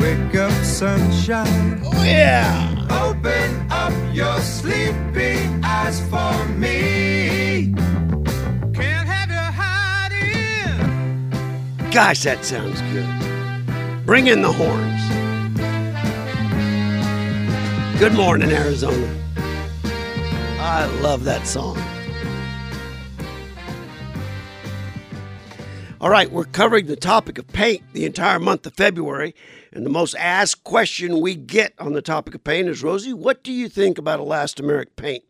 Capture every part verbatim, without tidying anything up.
Wake up, sunshine. Oh, yeah. Open up your sleepy eyes for me. Can't have you hiding. Gosh, that sounds good. Bring in the horns. Good morning, Arizona. I love that song. All right, we're covering the topic of paint the entire month of February, and the most asked question we get on the topic of paint is, Rosie, what do you think about elastomeric paint?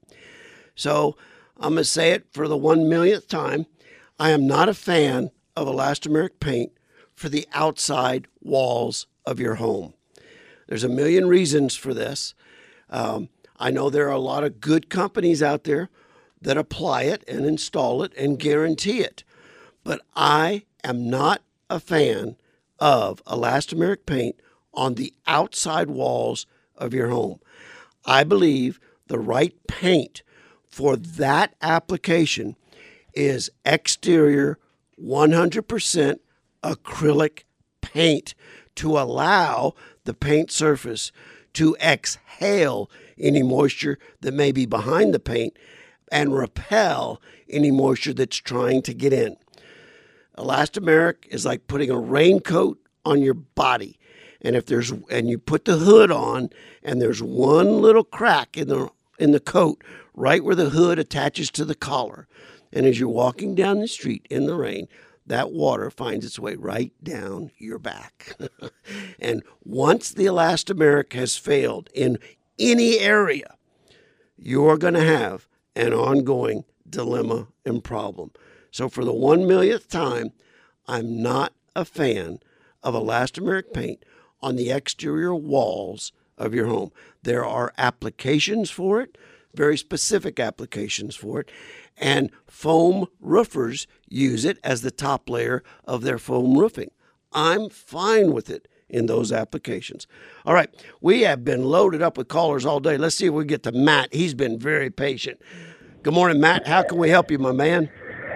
So I'm going to say it for the one millionth time. I am not a fan of elastomeric paint for the outside walls of your home. There's a million reasons for this. Um, I know there are a lot of good companies out there that apply it and install it and guarantee it. But I am not a fan of elastomeric paint on the outside walls of your home. I believe the right paint for that application is exterior one hundred percent acrylic paint to allow the paint surface to exhale any moisture that may be behind the paint and repel any moisture that's trying to get in. Elastomeric is like putting a raincoat on your body. And if there's and you put the hood on and there's one little crack in the in the coat right where the hood attaches to the collar. And as you're walking down the street in the rain, that water finds its way right down your back. And once the elastomeric has failed in any area, you're going to have an ongoing dilemma and problem. So for the one millionth time, I'm not a fan of elastomeric paint on the exterior walls of your home. There are applications for it, very specific applications for it, and foam roofers use it as the top layer of their foam roofing. I'm fine with it in those applications. All right, we have been loaded up with callers all day. Let's see if we get to Matt. He's been very patient. Good morning, Matt. How can we help you, my man?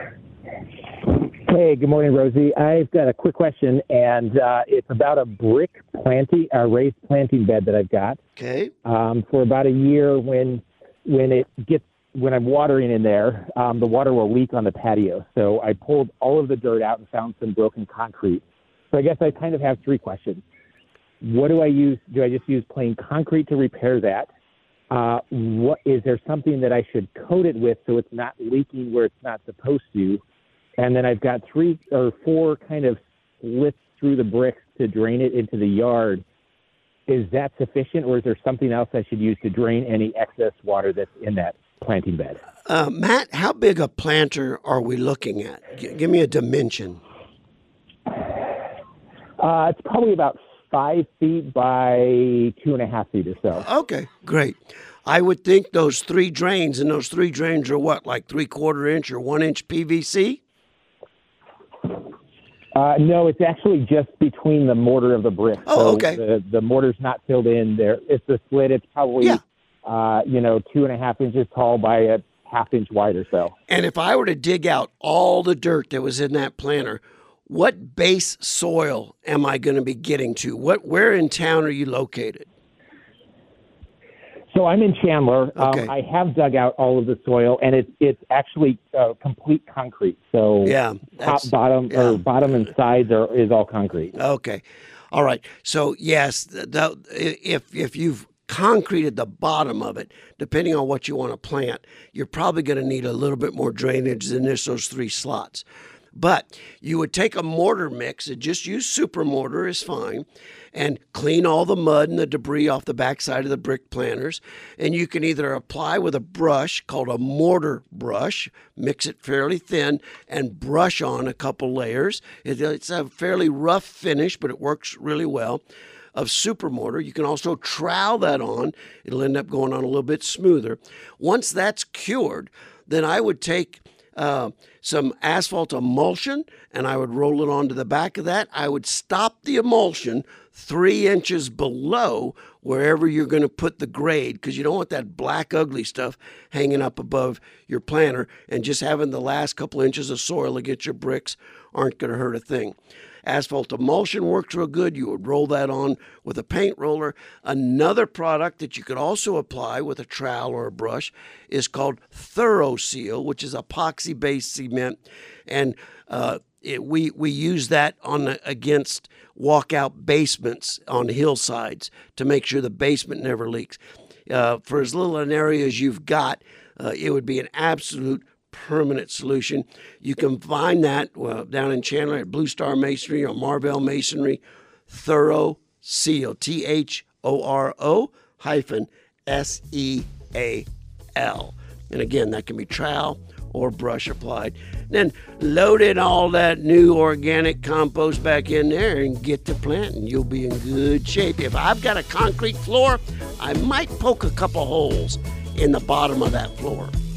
Hey, good morning, Rosie. I've got a quick question, and uh, it's about a brick planting, a raised planting bed that I've got. Okay. Um, for about a year, when when it gets when I'm watering in there, um, the water will leak on the patio. So I pulled all of the dirt out and found some broken concrete. So I guess I kind of have three questions. What do I use? Do I just use plain concrete to repair that? Uh, what is there something that I should coat it with so it's not leaking where it's not supposed to? And then I've got three or four kind of slits through the bricks to drain it into the yard. Is that sufficient, or is there something else I should use to drain any excess water that's in that planting bed? Uh, Matt, how big a planter are we looking at? G- give me a dimension. Uh, it's probably about five feet by two and a half feet or so. Okay, great. I would think those three drains, and those three drains are what, like three-quarter inch or one-inch P V C? Uh, no, it's actually just between the mortar of the brick. Oh, so okay. The, the mortar's not filled in there. It's a slit. It's probably, yeah. uh, you know, two and a half inches tall by a half inch wide or so. And if I were to dig out all the dirt that was in that planter, what base soil am I going to be getting to? What, where in town are you located? So I'm in Chandler. Okay. Um, I have dug out all of the soil, and it's it's actually uh, complete concrete. So yeah, top, bottom, yeah. or bottom and sides are is all concrete. Okay, all right. So yes, the, the, if if you've concreted the bottom of it, depending on what you want to plant, you're probably going to need a little bit more drainage than this, those three slots. But you would take a mortar mix and just use super mortar is fine, and clean all the mud and the debris off the backside of the brick planters. And you can either apply with a brush called a mortar brush, mix it fairly thin, and brush on a couple layers. It, it's a fairly rough finish, but it works really well. Of super mortar. You can also trowel that on. It'll end up going on a little bit smoother. Once that's cured, then I would take uh, some asphalt emulsion and I would roll it onto the back of that. I would stop the emulsion three inches below wherever you're going to put the grade, because you don't want that black ugly stuff hanging up above your planter, and just having the last couple inches of soil against your bricks aren't going to hurt a thing. Asphalt emulsion works real good. You would roll that on with a paint roller. Another product that you could also apply with a trowel or a brush is called ThoroSeal, which is epoxy-based cement, and uh, it, we we use that on the, against walkout basements on hillsides to make sure the basement never leaks. Uh, for as little an area as you've got, uh, it would be an absolute permanent solution. You can find that well, down in Chandler at Blue Star Masonry or Marvell Masonry. ThoroSeal, T H O R O hyphen S E A L. And again, that can be trowel or brush applied. Then load in all that new organic compost back in there and get to planting. You'll be in good shape. If I've got a concrete floor, I might poke a couple holes in the bottom of that floor.